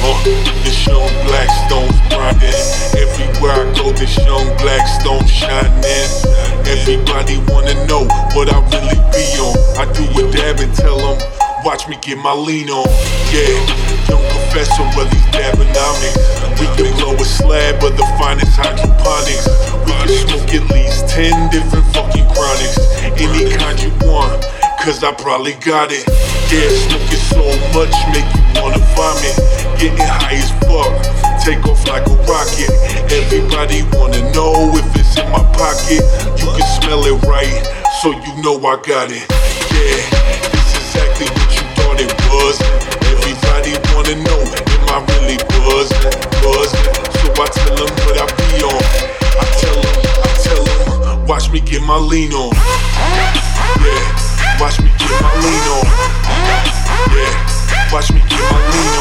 This young Blackstone's grinding. Everywhere I go, this young Blackstone shining. Everybody wanna know what I really be on. I do a dab and tell them, watch me get my lean on. Yeah, young professor, well he's dabonomics. We can blow a slab of the finest hydroponics. We can smoke at least 10 different fucking chronics. Any kind you want, cause I probably got it. Yeah, smoking so much make you wanna vomit. Getting high as fuck, take off like a rocket. Everybody wanna know if it's in my pocket. You can smell it right, so you know I got it. Yeah, it's exactly what you thought it was. Everybody wanna know, am I really buzzing? So I tell them what I be on. I tell them, watch me get my lean on. Yeah, watch me get my lean on. Yeah, watch me get my lean on.